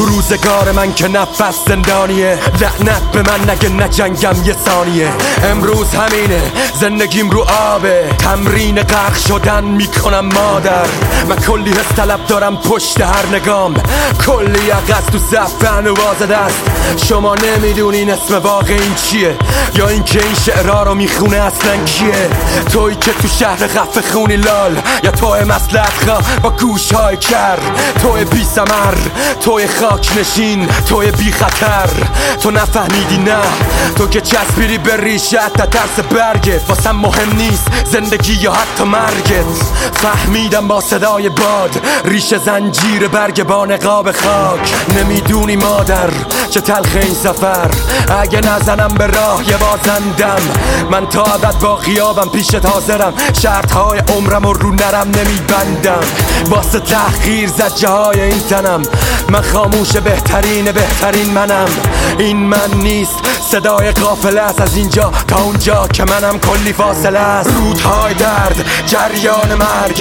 تو روزگار من که نفس زندانیه، لعنت به من نگه نجنگم یه ثانیه. امروز همینه زندگیم رو آبه، تمرین غرق شدن میکنم مادر. من کلی حس طلب دارم پشت هر نگام، کلی عقص تو زفن و باز دست. شما نمیدونین اسم واقع این چیه، یا اینکه این شعرها رو میخونه اصلا کیه. توی که تو شهر خفه خونی لال، یا توی مصلحت خواه با گوشهای کر. توی بی ثمر، توی خاک نشین، توی بی خطر. تو نفهمیدی نه، تو که چسبیری به ریشه تا ترس برگت. واسم مهم نیست زندگی یا حتی مرگت. فهمیدم با صدای باد، ریشه زنجیر برگ با نقاب خاک. نمیدونی مادر چه تلخ این سفر، اگه نزنم به راه یه بازندم. من تا ابد با غیابم پیشت حاضرم، شرطهای عمرم رو نرم نمیبندم. واسه تحقیر زجه های این تنم، من خاموش بهترین منم. این من نیست، صدای قافله است از اینجا تا اونجا که منم کلی فاصله است. رودهای درد، جریان مرگ،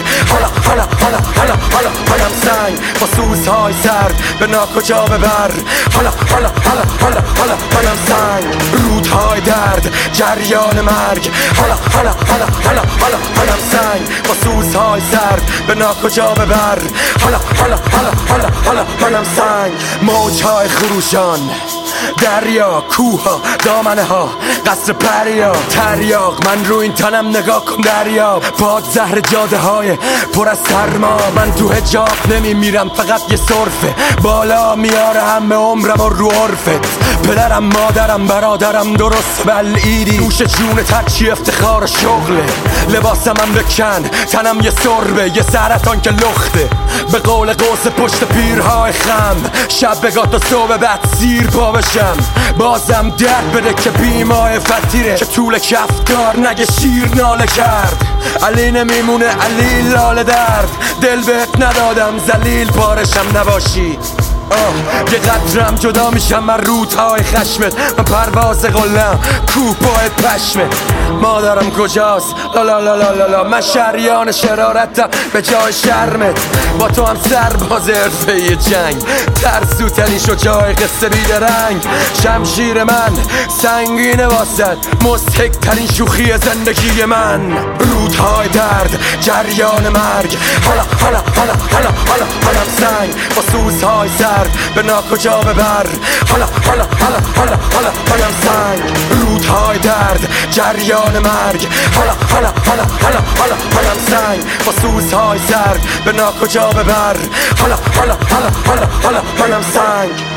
حالم سنگ با سوزهای سرد به ناکجا ببر. حالم سنگ. رودهای درد، جریان مرگ، حالم سنگ با سوزهای سرد به ناکجا ببر. حالم سنگ. موجهای خروشان، دریا، کوها، دامنه ها، قصر پریا، تریاق. من رو این تنم نگاه کن دریا، باد زهر جاده های پر از سرما. من تو حجاب نمیمیرم، فقط یه صرفه بالا میاره همه عمرم و رو عرفت. پدرم، مادرم، برادرم درست بلعیدی، دوش جون ترچی افتخار و شغله. لباسم هم بکن، تنم یه سربه، یه سرطان که لخته. به قول قوس پشت پیرهای خم، شب بگاه تا صبح بعد سیر پا بشم. بازم درد بده که بیمای فتیره، که طول کفتار نگه شیر ناله کرد. علی نمیمونه، علی لاله درد. دل بهت ندادم ذلیل پارشم نباشی. یه قطرم جدا میشم من رودهای خشمت. من پرواز قلم، کوه پای پشمت. مادرم کجاست؟ لا من شریان شرارتم به جای شرمت. با تو هم سرباز حرفه جنگ، ترسوترین شجاع قصه بیدرنگ. شمشیر من سنگینه واسد، مضحک ترین شوخی زندگی من. رودهای درد، جریان مرگ، حالم سنگ با سوزهای سرد به ناکجا ببر. حالم سنگ. رودهای درد، جریان مرگ، حالم سنگ با سوزهای سرد به ناکجا ببر. حالم سنگ.